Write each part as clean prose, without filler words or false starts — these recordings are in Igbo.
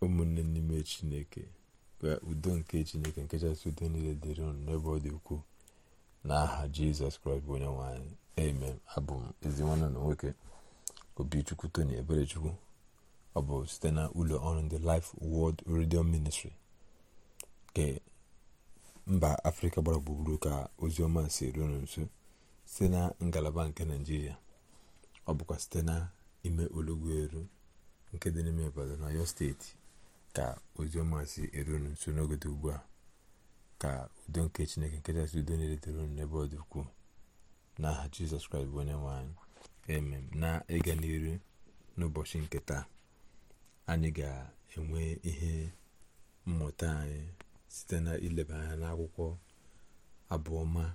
ụmụnne n'ime Chineke, ka udo nke Chineke nke kachasị udo niile dịrị unu n'ebe ọ dị ukwuu n'aha Jizọs Kraịst bụ onye nwe anyị. Amen. Abụ m ezi nwanne na nwoke Obichukwu Tony Eberechukwu. Ọ bụ site na ụlọ ọrụ ndị Life Word Radio Ministry nke mba Afrịka gbara gburugburu ka ozi ọma si eru unu nso site na ngalaba nke Naịjirịa. Ọ bụkwa site na ime Olugweru nke dị n'ime Ibadan na Ọyọ steeti ka ozi ọma si eru unu nso n'oge dị ugbu a. Ka udo nke Chineke nke kachasị udo niile dịrị unu n'ebe ọ dị ukwuu n'aha Jizọs Kraịst bụ onye nwe anyị. Amen. Na ịga n'iru n'ụbọchị nke taa, anyị ga-enwe ihe mmụta anyị site na ileba anya n'akwụkwọ Abụọma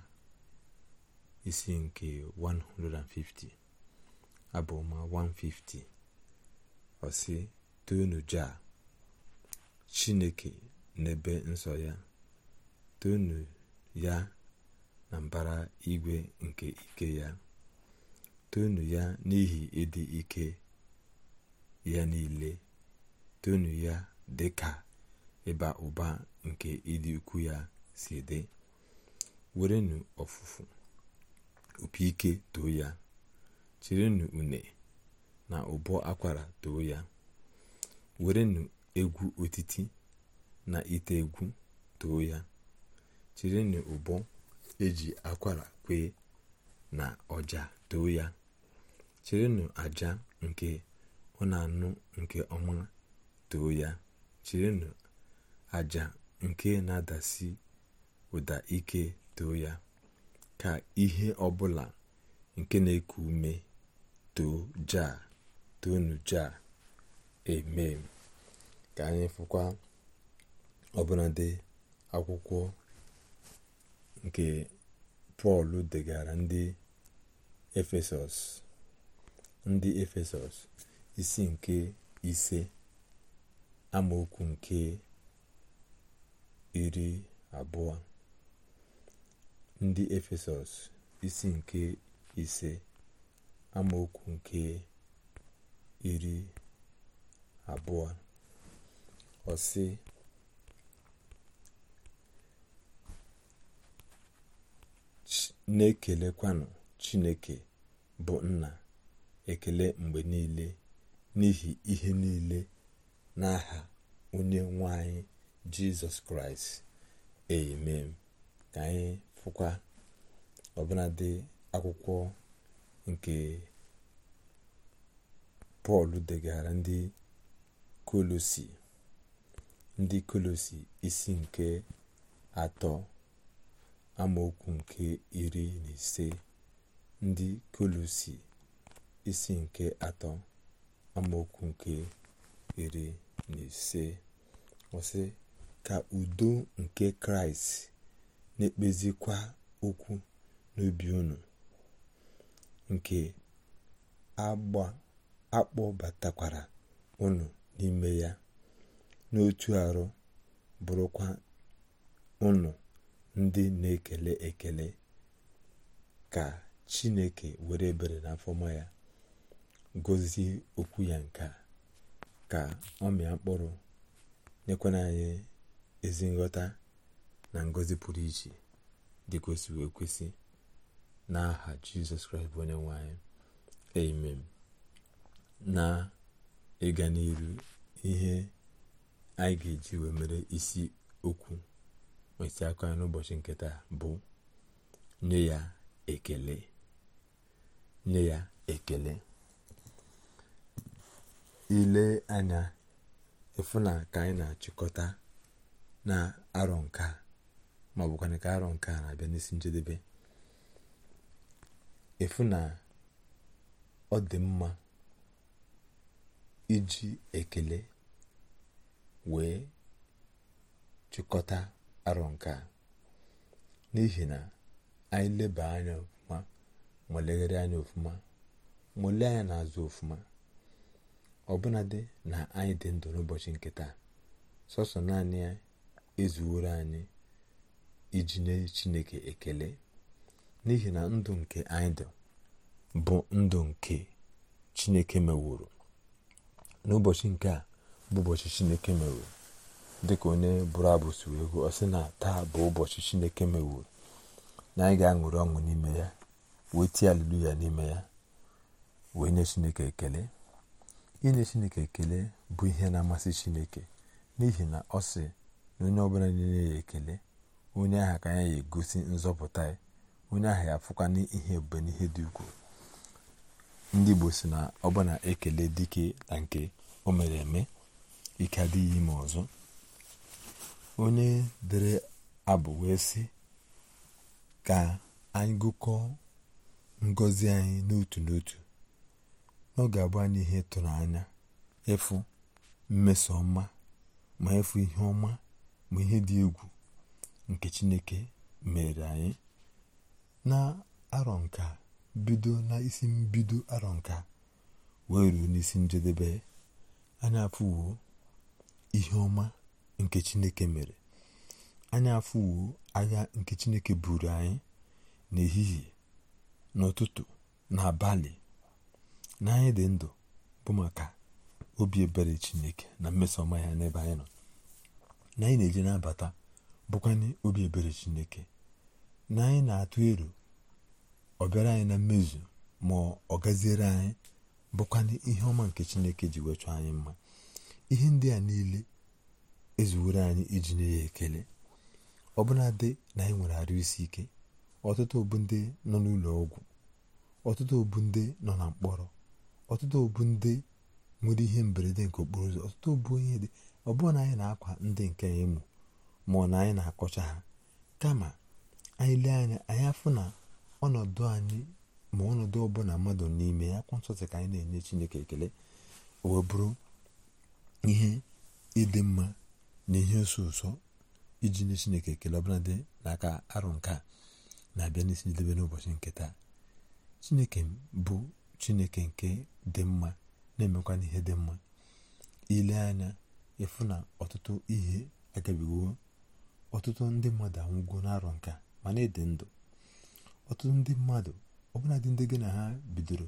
isi nke 150. Abụọma 150 ọ sị, toonu Jah Chineke n'ebe nsọ ya, toonu ya na mbara igwe nke ike ya, toonu ya n'ihi ịdị ike ya niile, toonu ya dị ka ịba ụba nke ịdị ukwu ya si dị. Werenụ ọfụfụ opi ike too ya, chirenụ une na ụbọ akwara too ya. Werenụ egwu otiti na ite egwu too ya, chirenụ ụbọ eji akwara kwee na ọja too ya. Chirenụ aja nke ọ na-anụ nke ọma too ya, chirenụ aja nke na-adasi ụda ike too ya. Ka ihe ọbụla nke na-eku ume too Jah, toonu Jah. Amen. Ka anyị fụkwa ọbụnadị akwụkwọ nke Pọl degara ndị Efesọs isi nke 5 amaokwu nke 20. Ndị Efesọs isi nke 5 amaokwu nke 20 ọ sị, na-ekelekwanụ Chineke bụ Nna ekele mgbe niile n'ihi ihe niile n'aha onye nwe anyị Jizọs Kraịst. Amen. Ka anyị fụkwa ọbụnadị akwụkwọ nke Pọl degara ndị Kolosi isi nke 3 amaokwu nke 15. Ndị Kolosi isi nke 3 amaokwu nke 15 ọ sị, ka udo nke Kraịst na-ekpezikwa okwu n'obi unu, nke akpọbatakwara unu n'ime ya n'otu arụ, bụrụkwa unu ndị na-ekele ekele. Ka Chineke were ebere na afọma ya gọzie okwu ya nke a, ka ọ mịa mkpụrụ, nyekwana anyị ezi nghọta na ngọzi pụrụ iche dị kwesịrị ekwesị n'aha Jizọs Kraịst bụ onye nwe anyị. Amen. Na ịga n'iru, ihe anyị ga-eji wee mere isi okwu isi aka anyị n'ụbọchị nke taa bụ nye ya ekele. Nye ya ekele. Ile anya efu na ka anyị na-achịkọta na arọ nke a, ma ọ bụkwa ka arọ nke a na-abịa n'isi njedebe, efu na ọ dị mma iji ekele wee chịkọta arọ nke a, n'ihi na anyị leba anya ọfụma, ma legharị anya ọfụma, ma lee anya n'azụ ọfụma, ọbụnadị na anyị dị ndụ n'ụbọchị nke taa, sọsọ naanị ya ezuworo anyị iji nye Chineke ekele, n'ihi na ndụ nke anyị dị bụ ndụ nke Chineke meworo. N'ụbọchị nke a bụ ụbọchị Chineke meworo, dịka onye bụrụ abụ si wee gụọ, ọ sị na taa bụ ụbọchị Chineke meworo, na anyị ga-aṅụrị ọṅụ n'ime ya, wee tie aleluya n'ime ya, wee nye Chineke ekele. Inye Chineke ekele bụ ihe na-amasị Chineke, n'ihi na ọ sị na onye ọbụla niile ya ekele, onye ahụ ka ya egosi nzọpụta ya, onye ahụ ya afụkwa n'ihe ebube n'ihe dị ukwuu. Ndị Igbo si na ọbụna ekele dike na nke o mere eme, ike adịghị ime ọzọ. Onye dere abụ wee sị ka anyị gụkọọ ngọzi anyị n'otu n'otu, n'oge abụọ anyị ihe ịtụnanya, ịfụ mmeso ọma, ma ịfụ ihe ọma ma ihe dị egwu nke Chineke mere anyị na arọ nka, bido na isi mbido arọ nka wee ruo n'isi njedebe. Anyị afụwo ihe ọma nke Chineke mere, anyị afụwo agha nke Chineke buru anyị n'ehihie, n'ụtụtụ, n'abalị, na anyị dị ndụ bụ maka obi ebere Chineke na mmeso ọma ya n'ebe anyị nọ. Na anyị na-eje na-abata bụkwanye obi ebere Chineke, na anyị na-atụ ero ọ bịara anyị na mmezu ma ọ gaziere anyị bụkwanye ihe ọma nke Chineke ji wee chọọ anyị mma. Ihe ndị a niile ezuwere anyị iji nye ya ekele. Ọbụna dị na anyị nwere arụ isi ike, ọtụtụ bụ ndị nọ n'ụlọ ọgwụ, ọtụtụ bụ ndị nọ na mkpọrọ, ọtụtụ bụ ndị nwere ihe mberede nke okporo ụzọ, ọtụtụ bụ ihe dị. Ọ bụrụ na anyị na-akwa ndị nke anyị emu, ma ọ na anyị na-akọcha ha, kama anyị lee anya, anyị afụ na ọnọdụ anyị ma ọnọdụ ọbụla mmadụ n'ime ya, Akwụkwọ Nsọ sị ka anyị na-enye Chineke ekele. O wee bụrụ ihe ịdị mma na ihe ụsọ ụsọ iji nye Chineke ekele, ọbụla dị n'aka arụ nke a na-abịa n'isi njedebe n'ụbọchị nke taa. Chineke bụ Chineke nke dị mma, na-emekwa n'ihe dị mma. Ile anya ịfụ na ọtụtụ ihe agabigo, ọtụtụ ndị mmadụ anwụgo n'arọ nke a ma na-ede ndụ. Ọtụtụ ndị mmadụ, ọbụla dị ndị gị na ha bidoro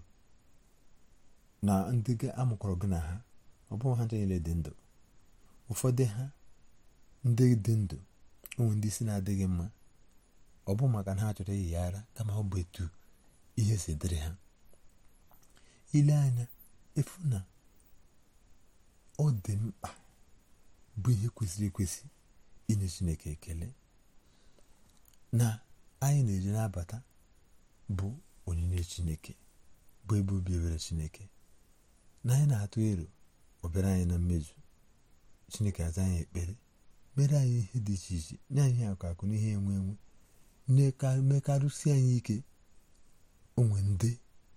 na ndị gị amụkọrọ gị na ha, ọ bụghị ha niile dị ndụ. Ụfọdụ ha ndị dị ndụ onwe ndị isi na-adịghị mma, ọ bụ maka na ha chọrọ iyi ya ara, kama ọ bụ etu ihe si dịrị ha. Ile anya efu na ọ dị mkpa, bụ ihe kwesịrị ekwesị inye Chineke ekele. Na anyị na-eji na-abata bụ onyinye Chineke, bụ ebe obi ebere Chineke, na anyị na-atụ ero ọ bịara anyị na mmezu. Chineke aza anyị ekpere, mere anyị ihe dị iche iche, nye anyị akụ na ihe enwe enwe, mekarụsi anyị ike. Onwe ndị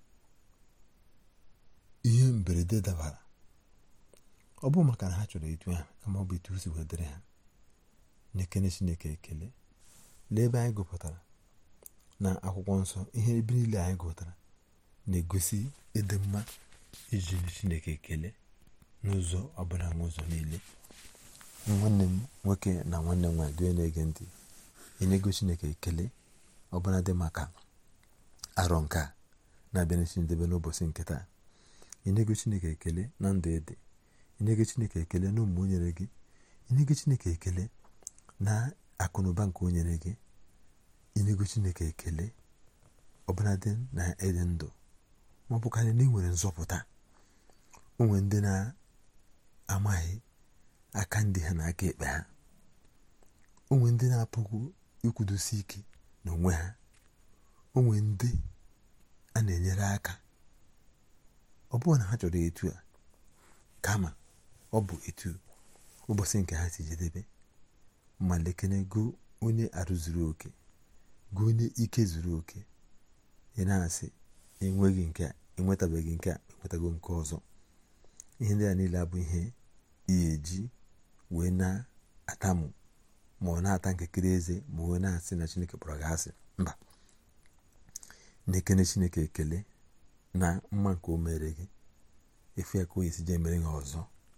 ihe mberede dabara, ọ bụ maka na ha chọrọ etu ha, kama ọ bụ etu si wedere ha. Na-ekene Chineke ekele. Lee ebe anyị gụpụtara na Akwụkwọ Nsọ, ihe ebe niile anyị gụpụtara na-egosi ịdị mma iji Chineke ekele n'ụzọ ọbụla, n'ụzọ niile. Nwanne m nwoke na nwanne m nwanyị, na-ege ntị, enyego Chineke ekele ọbụla dị maka arọ nke a na-abịa n'isi njedebe n'ụbọchị nke taa. Enyego Chineke ekele na ndụ ede, enyego Chineke ekele na ụmụ o nyere gị, enyego Chineke ekele na akụnụba nke o nyere gị, enyego Chineke ekele ọbụla dị na ịdị ndụ, ma ọ bụkarị na ị nwere nzọpụta. Onwe ndị na-amaghị aka ndị ha na aka ekpe ha, onwe ndị na-apụghị ikwudosi ike n'onwe ha, onwe ndị a na-enyere aka. Ọ bụrụ na ha chọrọ etu a, kama ọ bụ etu ụbọchị nke ha si jedebe. Ma lekene go onye arụ zuru oke, go onye ike zuru oke, ị na-asị enweghị nke a, enwetabeghị nke a, enwetago nke ọzọ. Ihe ndị a niile abụ ihe ihe eji wee na-atamụ, ma ọ na-ata nkekere eze, ma wee na-asị na Chineke kpọrọ gị asị. Mba, na-ekene Chineke ekele na mma nke o mere gị, efu ya ka o esi je mere gị ọzọ.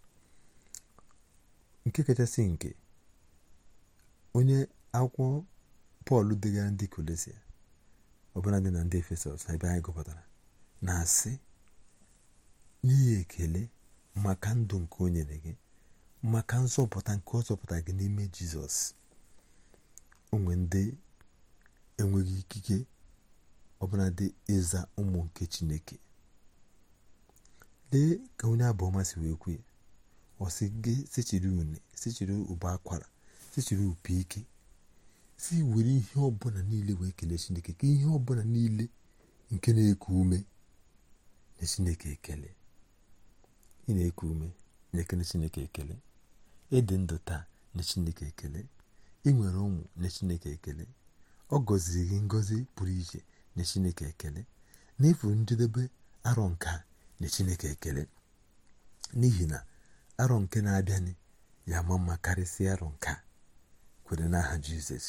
Nke kachasị nke onye akwụkwọ Pọl degara ndị Kolosia, ọbụla dị na ndị Efesọs, ebe anyị gụpụtara, na-asị n'ihi ekele maka ndụ nke o nyere gị maka nzọpụta nke ọ zọpụta gị n'ime Jizọs. Onwe ndị enweghị ikike ọbụladị ịza ụmụ nke Chineke. Lee ka onye abụọma si wee kwue, ọ sị gị sechiri une, sechiri ụbọ akwara, sechiri opi ike, si were ihe ọbụla niile wee kelee Chineke, ka ihe ọbụla niile nke na-eku ume na Chineke ekele. Ị na-eku ume na-ekele Chineke ekele. Ịdị ndụ taa na Chineke ekele. Ị nwere ụmụ na Chineke ekele. Ọ gọziri gị ngọzi pụrụ iche na Chineke ekele. N'efu njedebe arọ nke a na Chineke ekele, n'ihi na arọ nke na-abịanị ya ama mma karịsịa arọ nke a. Kwere n'aha Jizọs.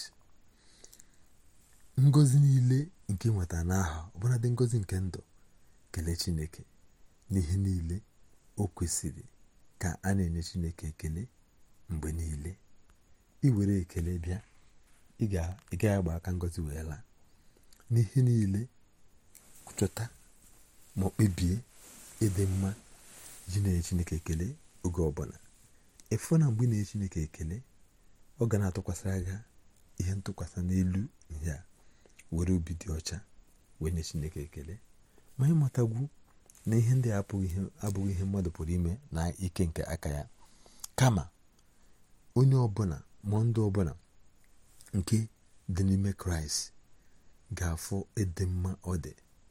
Ngọzi niile nke nweta n'aha, ọbụladị ngọzi nke ndụ, kelee Chineke n'ihe niile. O kwesịrị ka a na-enye Chineke ekele mgbe niile. I were ekele bịa, ị gaghị agba aka ngọzi wee laa. N'ihe niile chọta ma ọ kpebie ịdị mma ji na-enye Chineke ekele oge ọbụla. Efu na mgbe ị na-enye Chineke ekele, ọ ga na-atụkwasịra gị ihe ntụkwasị n'elu ihe a. Were obi dị ọcha wee nye Chineke ekele. Ma ịmatagwu na ihe ndị abụghị ihe mmadụ pụrụ ime na ike nke aka ya, kama onye ọbụla ma ndị ọbụla nke dị n'ime Kraịst ga-afụ ịdị mma ọ dị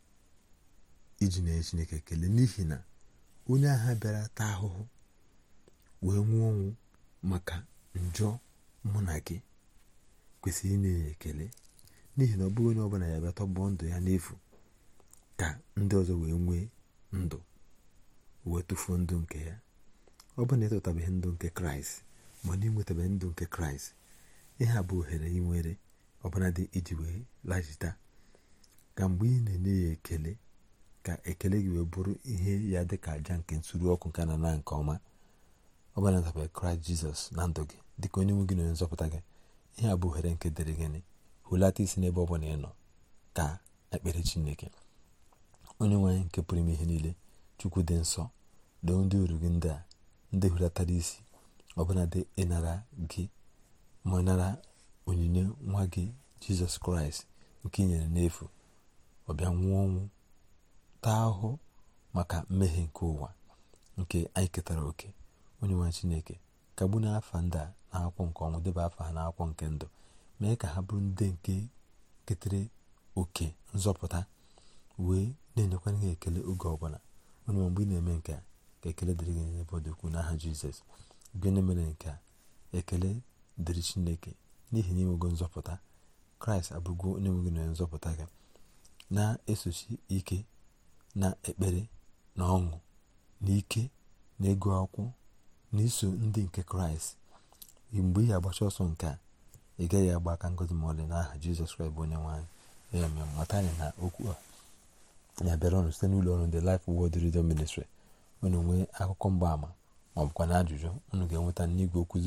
iji na-enye Chineke ekele. N'ihi na onye agha bịara taa ahụhụ wee nwụọ ọnwụ maka njọ mụ na gị kwesịrị inye ya ekele, n'ihi na ọ bụghị onye ọbụla ya bịa tọgbọ ndụ ya n'efu ka ndị ọzọ wee nwee ndụ, wee tụfuo ndụ nke ya. Ọ bụ na ịtụtabeghị ndụ nke Kraịst, ma na ịnwetabeghị ndụ nke Kraịst, ihe a bụ ohere ị nwere ọbụladị iji wee laghachita. Ka mgbe ị na-enye ya ekele, ka ekele gị wee bụrụ ihe ya dị ka aja nke nsuru ọkụ nke na nke ọma. Ọ bụla natabeghị Kraịst Jizọs na ndụ gị dịka onye nwe gị na onye nzọpụta gị, ihe a bụ ohere nke dịrị gịnị? Hulata isi n'ebe ọ bụla ị nọ ka ekpere Chineke. Onye nwe anyị nke pụrụ ime ihe niile, Chukwu dị nsọ, doo ndị oru gị ndị a, ndị hulatara isi ọbụladị ịnara gị ma nara onyinye nwa gị Jizọs Kraịst nke i nyere n'efu. Ọ bịa nwụọ ọnwụ, taa ahụhụ maka mmehie nke ụwa nke anyị ketara oke. Onye nwe Chineke, kagbu n'afa ndị a n'akwụkwọ nke ọnwụ, debe afa ha n'akwụkwọ nke ndụ, mee ka ha bụrụ ndị nke ketere oke nzọpụta, wee na-enyekwara gị ekele oge ọbụla. Onye mgbe ị na-eme nke a, ka ekele dịrị gị n'ebe ọ dị ukwuu n'aha Jizọs. Gịnị mere nke a? Ekele dịrị Chineke n'ihi na inwego nzọpụta. Kraịst abụrụgo onye nwe gị na onye nzọpụta gị. Na-esochi ike na ekpere na ọṅụ na ike na ego akwụkwọ na iso ndị nke Kraịst. Mgbe ị agbacha ọsọ nke a, ị gaghị agba aka ngozi ma ọlị n'aha Jizọs Kraịst bụ onye nwe anyị. Amen. Mata anyị na okwu a na-abịara ọnụ site n'ụlọ ọrụ ndị Life Word Radio Ministry. Unu nwee akụkọ mgbaama ma ọ bụkwa na ajụjụ, unu ga-enweta n'igwe okwu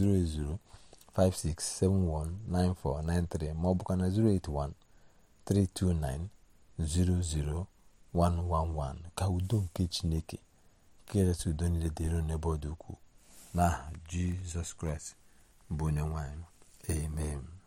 08056719493 ma ọ bụkwa na 08132900111. Ka udo nke Chineke nke kachasị udo niile dịrị n'ebe ọ dị ukwuu n'aha Jizọs Kraịst bụ onye nwe anyị. Amen.